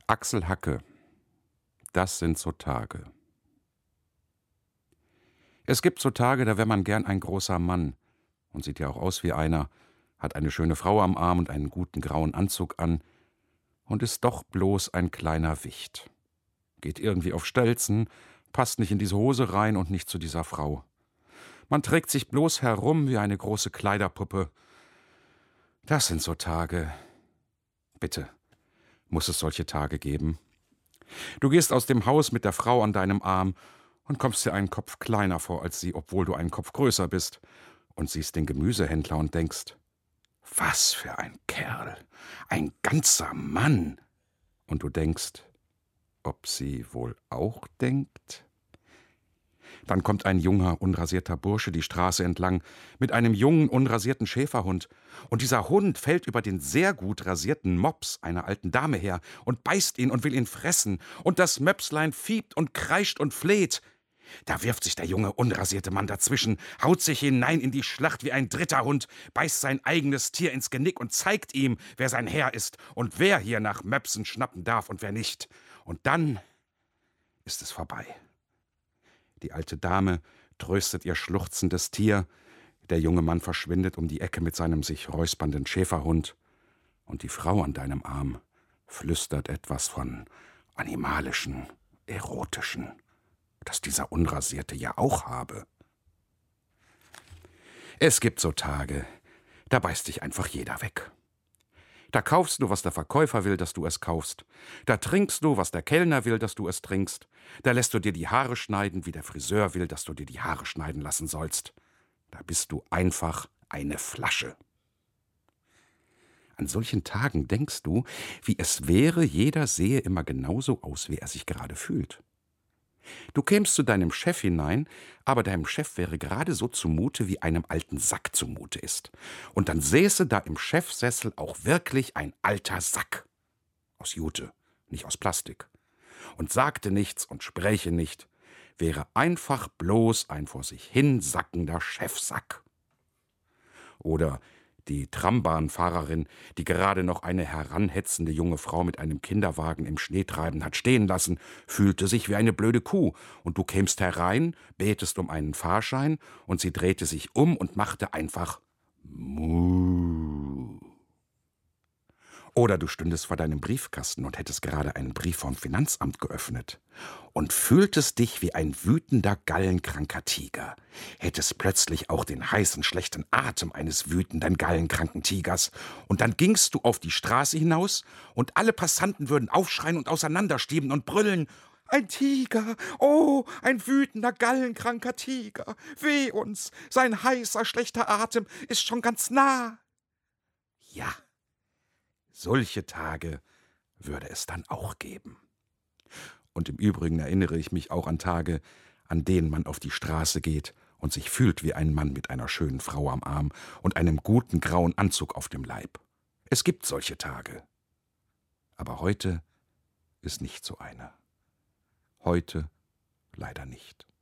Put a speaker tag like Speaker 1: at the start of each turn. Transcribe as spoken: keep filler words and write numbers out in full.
Speaker 1: Axel Hacke, das sind so Tage. Es gibt so Tage, da wär man gern ein großer Mann und sieht ja auch aus wie einer, hat eine schöne Frau am Arm und einen guten grauen Anzug an und ist doch bloß ein kleiner Wicht. Geht irgendwie auf Stelzen, passt nicht in diese Hose rein und nicht zu dieser Frau. Man trägt sich bloß herum wie eine große Kleiderpuppe. Das sind so Tage. Bitte, muss es solche Tage geben? Du gehst aus dem Haus mit der Frau an deinem Arm und kommst dir einen Kopf kleiner vor als sie, obwohl du einen Kopf größer bist, und siehst den Gemüsehändler und denkst, was für ein Kerl, ein ganzer Mann. Und du denkst, ob sie wohl auch denkt? Dann kommt ein junger, unrasierter Bursche die Straße entlang mit einem jungen, unrasierten Schäferhund. Und dieser Hund fällt über den sehr gut rasierten Mops einer alten Dame her und beißt ihn und will ihn fressen. Und das Möpslein fiebt und kreischt und fleht. Da wirft sich der junge, unrasierte Mann dazwischen, haut sich hinein in die Schlacht wie ein dritter Hund, beißt sein eigenes Tier ins Genick und zeigt ihm, wer sein Herr ist und wer hier nach Möpsen schnappen darf und wer nicht. Und dann ist es vorbei. Die alte Dame tröstet ihr schluchzendes Tier, der junge Mann verschwindet um die Ecke mit seinem sich räuspernden Schäferhund, und die Frau an deinem Arm flüstert etwas von Animalischen, Erotischen, das dieser Unrasierte ja auch habe. Es gibt so Tage, da beißt dich einfach jeder weg. Da kaufst du, was der Verkäufer will, dass du es kaufst. Da trinkst du, was der Kellner will, dass du es trinkst. Da lässt du dir die Haare schneiden, wie der Friseur will, dass du dir die Haare schneiden lassen sollst. Da bist du einfach eine Flasche. An solchen Tagen denkst du, wie es wäre, jeder sehe immer genauso aus, wie er sich gerade fühlt. Du kämst zu deinem Chef hinein, aber deinem Chef wäre gerade so zumute, wie einem alten Sack zumute ist. Und dann säße da im Chefsessel auch wirklich ein alter Sack. Aus Jute, nicht aus Plastik. Und sagte nichts und spräche nicht, wäre einfach bloß ein vor sich hin sackender Chefsack. Oder die Trambahnfahrerin, die gerade noch eine heranhetzende junge Frau mit einem Kinderwagen im Schneetreiben hat stehen lassen, fühlte sich wie eine blöde Kuh, und du kämst herein, betest um einen Fahrschein, und sie drehte sich um und machte einfach Muh. Oder du stündest vor deinem Briefkasten und hättest gerade einen Brief vom Finanzamt geöffnet und fühltest dich wie ein wütender, gallenkranker Tiger, hättest plötzlich auch den heißen, schlechten Atem eines wütenden, gallenkranken Tigers, und dann gingst du auf die Straße hinaus und alle Passanten würden aufschreien und auseinanderstieben und brüllen: Ein Tiger, oh, ein wütender, gallenkranker Tiger, weh uns, sein heißer, schlechter Atem ist schon ganz nah. Ja. Solche Tage würde es dann auch geben. Und im Übrigen erinnere ich mich auch an Tage, an denen man auf die Straße geht und sich fühlt wie ein Mann mit einer schönen Frau am Arm und einem guten grauen Anzug auf dem Leib. Es gibt solche Tage. Aber heute ist nicht so einer. Heute leider nicht.